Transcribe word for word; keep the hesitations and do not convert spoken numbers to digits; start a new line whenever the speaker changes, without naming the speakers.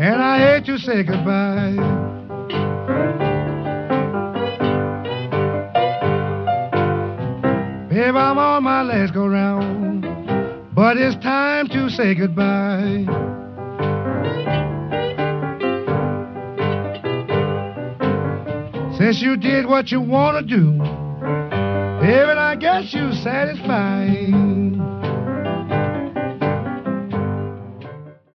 and I hate to say goodbye. Babe, I'm on my last go round, but it's time to say goodbye. Since you did what you want to do, baby, I guess you're satisfied.